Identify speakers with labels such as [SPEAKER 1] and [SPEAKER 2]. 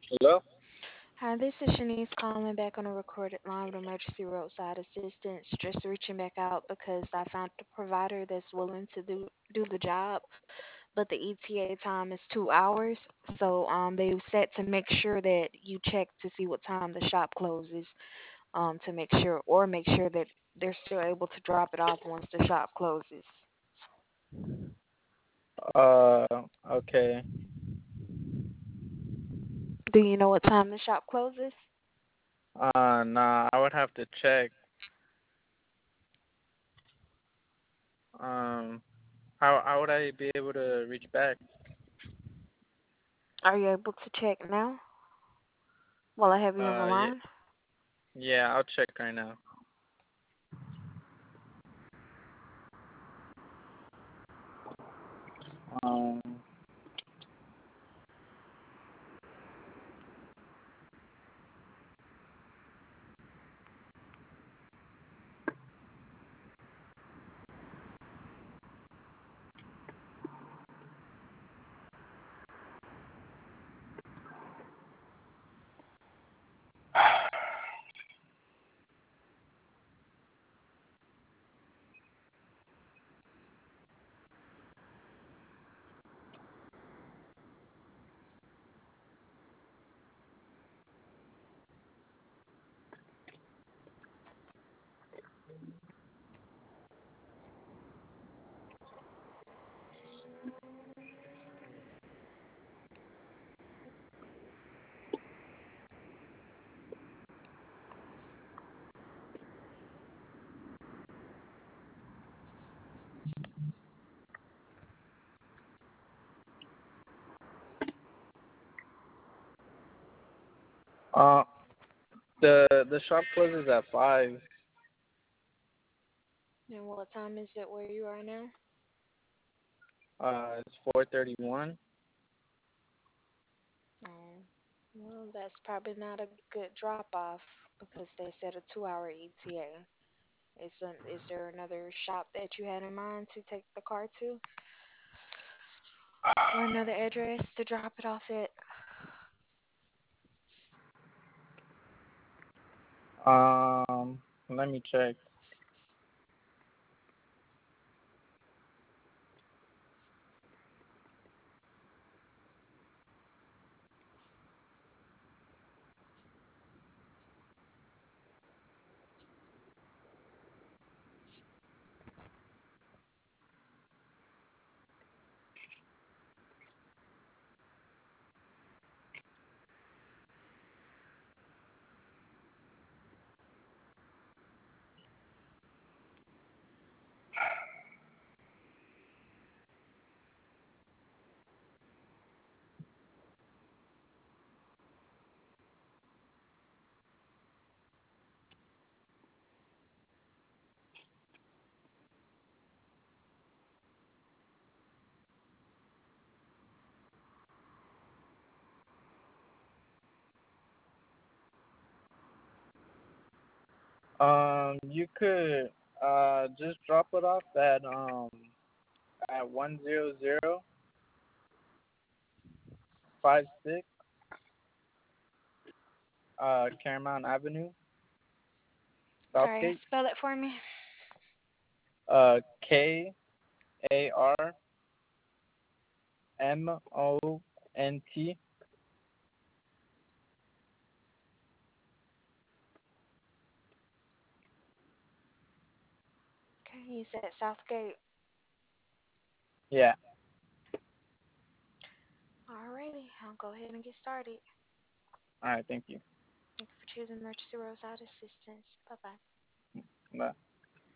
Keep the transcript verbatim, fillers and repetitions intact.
[SPEAKER 1] Hello?
[SPEAKER 2] Hi, this is Shanice calling back on a recorded line with Emergency Roadside Assistance. Just reaching back out because I found a provider that's willing to do do the job, but the E T A time is two hours. So um, they set to make sure that you check to see what time the shop closes, um, to make sure or make sure that they're still able to drop it off once the shop closes.
[SPEAKER 1] Uh, okay.
[SPEAKER 2] Do you know what time the shop closes?
[SPEAKER 1] Uh, nah, I would have to check. Um, how how would I be able to reach back?
[SPEAKER 2] Are you able to check now while I have you on the
[SPEAKER 1] Uh, yeah,
[SPEAKER 2] line?
[SPEAKER 1] yeah, I'll check right now. Um, uh, the the shop closes at five.
[SPEAKER 2] And what time is it where you are now?
[SPEAKER 1] Uh, it's four thirty one.
[SPEAKER 2] Oh, well, that's probably not a good drop off because they said a two hour E T A. Is, um, is there another shop that you had in mind to take the car to or another address to drop it off at?
[SPEAKER 1] Um, let me check. Um, you could uh just drop it off at um at one zero zero five six uh Claremont Avenue,
[SPEAKER 2] Sorry,
[SPEAKER 1] Southgate.
[SPEAKER 2] spell it for me.
[SPEAKER 1] Uh, K A R M O N T.
[SPEAKER 2] Okay, you said Southgate.
[SPEAKER 1] Yeah.
[SPEAKER 2] Alrighty, I'll go ahead and get started.
[SPEAKER 1] All right. Thank you.
[SPEAKER 2] Thank you for choosing Emergency Roadside Assistance. Bye bye.
[SPEAKER 1] Bye.